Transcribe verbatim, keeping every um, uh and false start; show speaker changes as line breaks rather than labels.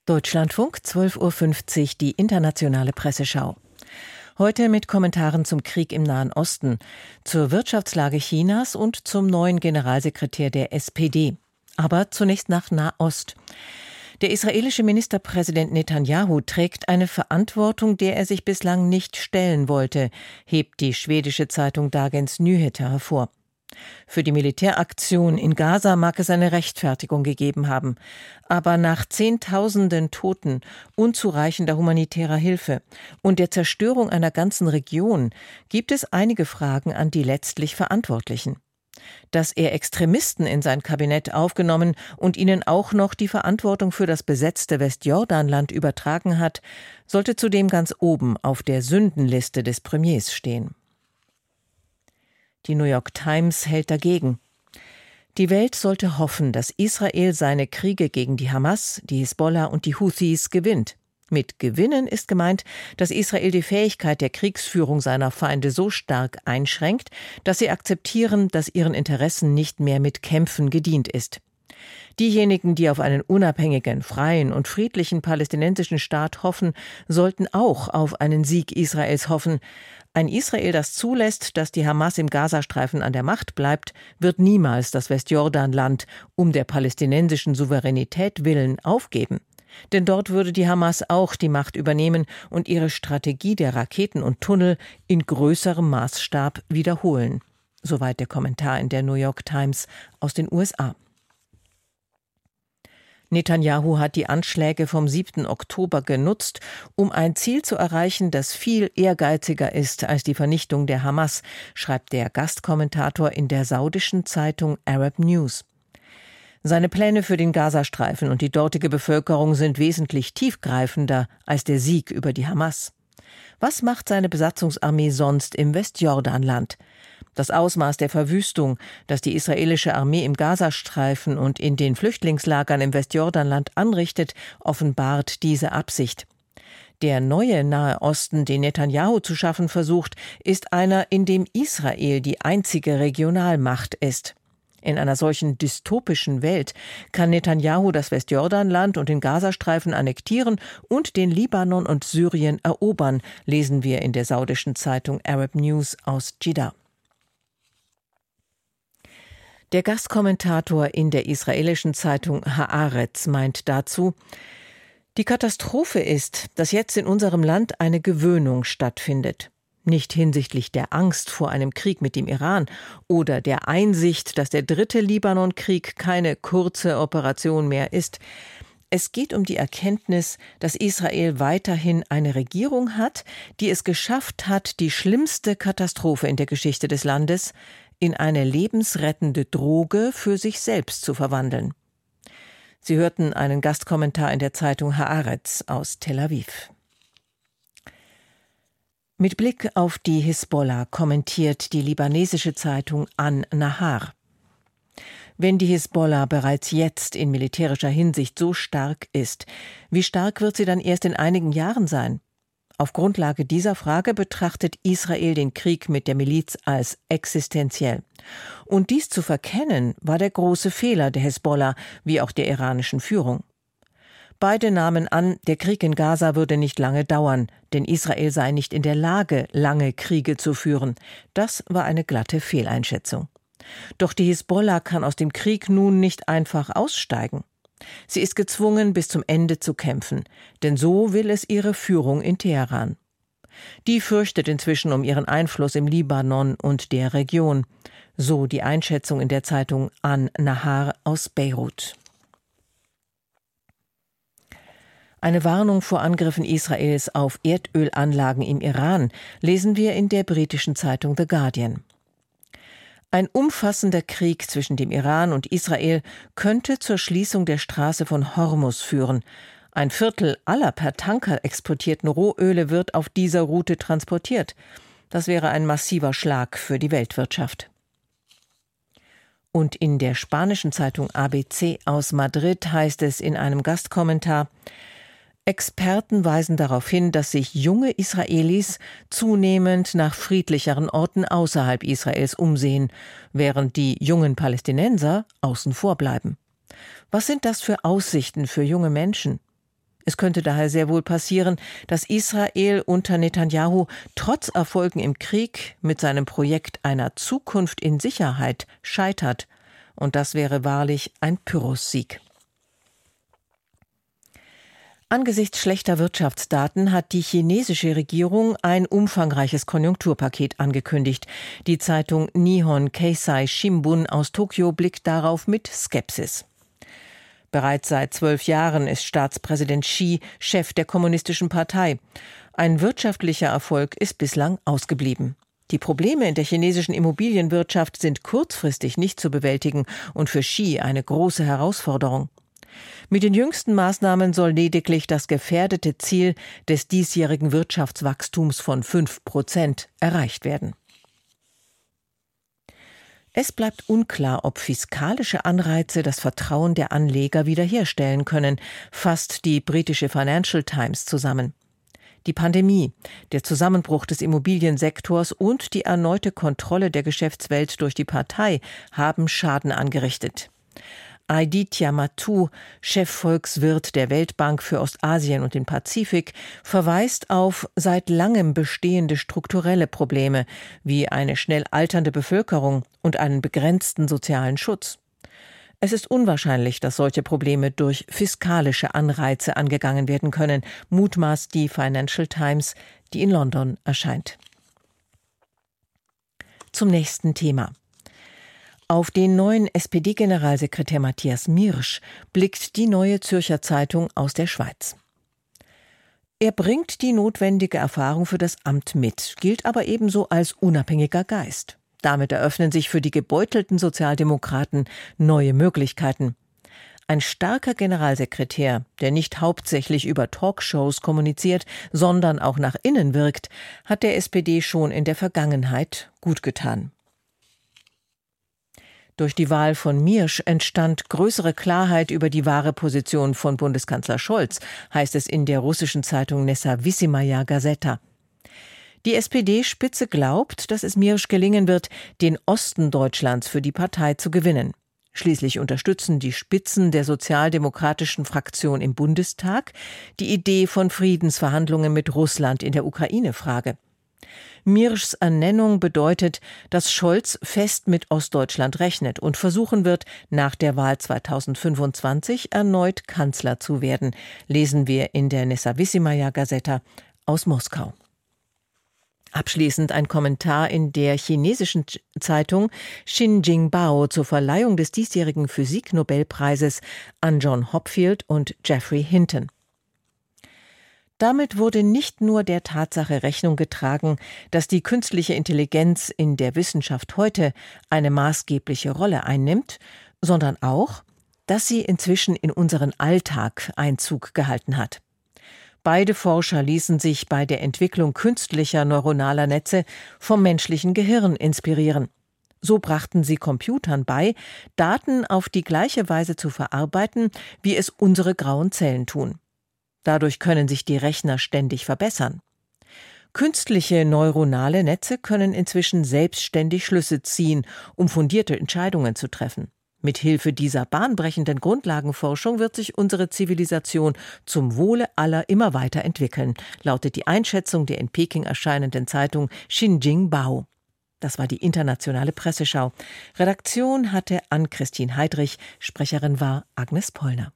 Deutschlandfunk, zwölf Uhr fünfzig, die internationale Presseschau. Heute mit Kommentaren zum Krieg im Nahen Osten, zur Wirtschaftslage Chinas und zum neuen Generalsekretär der S P D. Aber zunächst nach Nahost. Der israelische Ministerpräsident Netanjahu trägt eine Verantwortung, der er sich bislang nicht stellen wollte, hebt die schwedische Zeitung Dagens Nyheter hervor. Für die Militäraktion in Gaza mag es eine Rechtfertigung gegeben haben. Aber nach Zehntausenden Toten, unzureichender humanitärer Hilfe und der Zerstörung einer ganzen Region gibt es einige Fragen an die letztlich Verantwortlichen. Dass er Extremisten in sein Kabinett aufgenommen und ihnen auch noch die Verantwortung für das besetzte Westjordanland übertragen hat, sollte zudem ganz oben auf der Sündenliste des Premiers stehen. Die New York Times hält dagegen. Die Welt sollte hoffen, dass Israel seine Kriege gegen die Hamas, die Hisbollah und die Houthis gewinnt. Mit Gewinnen ist gemeint, dass Israel die Fähigkeit der Kriegsführung seiner Feinde so stark einschränkt, dass sie akzeptieren, dass ihren Interessen nicht mehr mit Kämpfen gedient ist. Diejenigen, die auf einen unabhängigen, freien und friedlichen palästinensischen Staat hoffen, sollten auch auf einen Sieg Israels hoffen. Ein Israel, das zulässt, dass die Hamas im Gazastreifen an der Macht bleibt, wird niemals das Westjordanland um der palästinensischen Souveränität willen aufgeben. Denn dort würde die Hamas auch die Macht übernehmen und ihre Strategie der Raketen und Tunnel in größerem Maßstab wiederholen. Soweit der Kommentar in der New York Times aus den U S A. Netanjahu hat die Anschläge vom siebten Oktober genutzt, um ein Ziel zu erreichen, das viel ehrgeiziger ist als die Vernichtung der Hamas, schreibt der Gastkommentator in der saudischen Zeitung Arab News. Seine Pläne für den Gazastreifen und die dortige Bevölkerung sind wesentlich tiefgreifender als der Sieg über die Hamas. Was macht seine Besatzungsarmee sonst im Westjordanland? Das Ausmaß der Verwüstung, das die israelische Armee im Gazastreifen und in den Flüchtlingslagern im Westjordanland anrichtet, offenbart diese Absicht. Der neue Nahe Osten, den Netanjahu zu schaffen versucht, ist einer, in dem Israel die einzige Regionalmacht ist. In einer solchen dystopischen Welt kann Netanjahu das Westjordanland und den Gazastreifen annektieren und den Libanon und Syrien erobern, lesen wir in der saudischen Zeitung Arab News aus Jeddah. Der Gastkommentator in der israelischen Zeitung Haaretz meint dazu: Die Katastrophe ist, dass jetzt in unserem Land eine Gewöhnung stattfindet. Nicht hinsichtlich der Angst vor einem Krieg mit dem Iran oder der Einsicht, dass der dritte Libanon-Krieg keine kurze Operation mehr ist. Es geht um die Erkenntnis, dass Israel weiterhin eine Regierung hat, die es geschafft hat, die schlimmste Katastrophe in der Geschichte des Landes in eine lebensrettende Droge für sich selbst zu verwandeln. Sie hörten einen Gastkommentar in der Zeitung Haaretz aus Tel Aviv. Mit Blick auf die Hisbollah kommentiert die libanesische Zeitung An-Nahar. Wenn die Hisbollah bereits jetzt in militärischer Hinsicht so stark ist, wie stark wird sie dann erst in einigen Jahren sein? Auf Grundlage dieser Frage betrachtet Israel den Krieg mit der Miliz als existenziell. Und dies zu verkennen, war der große Fehler der Hisbollah, wie auch der iranischen Führung. Beide nahmen an, der Krieg in Gaza würde nicht lange dauern, denn Israel sei nicht in der Lage, lange Kriege zu führen. Das war eine glatte Fehleinschätzung. Doch die Hisbollah kann aus dem Krieg nun nicht einfach aussteigen. Sie ist gezwungen, bis zum Ende zu kämpfen, denn so will es ihre Führung in Teheran. Die fürchtet inzwischen um ihren Einfluss im Libanon und der Region, so die Einschätzung in der Zeitung An-Nahar aus Beirut. Eine Warnung vor Angriffen Israels auf Erdölanlagen im Iran lesen wir in der britischen Zeitung The Guardian. Ein umfassender Krieg zwischen dem Iran und Israel könnte zur Schließung der Straße von Hormuz führen. Ein Viertel aller per Tanker exportierten Rohöle wird auf dieser Route transportiert. Das wäre ein massiver Schlag für die Weltwirtschaft. Und in der spanischen Zeitung A B C aus Madrid heißt es in einem Gastkommentar: Experten weisen darauf hin, dass sich junge Israelis zunehmend nach friedlicheren Orten außerhalb Israels umsehen, während die jungen Palästinenser außen vor bleiben. Was sind das für Aussichten für junge Menschen? Es könnte daher sehr wohl passieren, dass Israel unter Netanjahu trotz Erfolgen im Krieg mit seinem Projekt einer Zukunft in Sicherheit scheitert. Und das wäre wahrlich ein Pyrrhussieg. Angesichts schlechter Wirtschaftsdaten hat die chinesische Regierung ein umfangreiches Konjunkturpaket angekündigt. Die Zeitung Nihon Keizai Shimbun aus Tokio blickt darauf mit Skepsis. Bereits seit zwölf Jahren ist Staatspräsident Xi Chef der Kommunistischen Partei. Ein wirtschaftlicher Erfolg ist bislang ausgeblieben. Die Probleme in der chinesischen Immobilienwirtschaft sind kurzfristig nicht zu bewältigen und für Xi eine große Herausforderung. Mit den jüngsten Maßnahmen soll lediglich das gefährdete Ziel des diesjährigen Wirtschaftswachstums von fünf Prozent erreicht werden. Es bleibt unklar, ob fiskalische Anreize das Vertrauen der Anleger wiederherstellen können, fasst die britische Financial Times zusammen. Die Pandemie, der Zusammenbruch des Immobiliensektors und die erneute Kontrolle der Geschäftswelt durch die Partei haben Schaden angerichtet. Aditya Mattu, Chefvolkswirt der Weltbank für Ostasien und den Pazifik, verweist auf seit langem bestehende strukturelle Probleme wie eine schnell alternde Bevölkerung und einen begrenzten sozialen Schutz. Es ist unwahrscheinlich, dass solche Probleme durch fiskalische Anreize angegangen werden können, mutmaßt die Financial Times, die in London erscheint. Zum nächsten Thema. Auf den neuen S P D-Generalsekretär Matthias Miersch blickt die Neue Zürcher Zeitung aus der Schweiz. Er bringt die notwendige Erfahrung für das Amt mit, gilt aber ebenso als unabhängiger Geist. Damit eröffnen sich für die gebeutelten Sozialdemokraten neue Möglichkeiten. Ein starker Generalsekretär, der nicht hauptsächlich über Talkshows kommuniziert, sondern auch nach innen wirkt, hat der S P D schon in der Vergangenheit gut getan. Durch die Wahl von Miersch entstand größere Klarheit über die wahre Position von Bundeskanzler Scholz, heißt es in der russischen Zeitung Nezawissimaya Gazeta. Die S P D-Spitze glaubt, dass es Miersch gelingen wird, den Osten Deutschlands für die Partei zu gewinnen. Schließlich unterstützen die Spitzen der sozialdemokratischen Fraktion im Bundestag die Idee von Friedensverhandlungen mit Russland in der Ukraine-Frage. Mierschs Ernennung bedeutet, dass Scholz fest mit Ostdeutschland rechnet und versuchen wird, nach der Wahl zweitausendfünfundzwanzig erneut Kanzler zu werden, lesen wir in der Nezawissimaya Gazeta aus Moskau. Abschließend ein Kommentar in der chinesischen Zeitung Xinjiang zur Verleihung des diesjährigen Physik-Nobelpreises an John Hopfield und Geoffrey Hinton. Damit wurde nicht nur der Tatsache Rechnung getragen, dass die künstliche Intelligenz in der Wissenschaft heute eine maßgebliche Rolle einnimmt, sondern auch, dass sie inzwischen in unseren Alltag Einzug gehalten hat. Beide Forscher ließen sich bei der Entwicklung künstlicher neuronaler Netze vom menschlichen Gehirn inspirieren. So brachten sie Computern bei, Daten auf die gleiche Weise zu verarbeiten, wie es unsere grauen Zellen tun. Dadurch können sich die Rechner ständig verbessern. Künstliche neuronale Netze können inzwischen selbstständig Schlüsse ziehen, um fundierte Entscheidungen zu treffen. Mithilfe dieser bahnbrechenden Grundlagenforschung wird sich unsere Zivilisation zum Wohle aller immer weiter entwickeln, lautet die Einschätzung der in Peking erscheinenden Zeitung Xinjiang. Das war die internationale Presseschau. Redaktion hatte Ann-Christine Heidrich, Sprecherin war Agnes Pollner.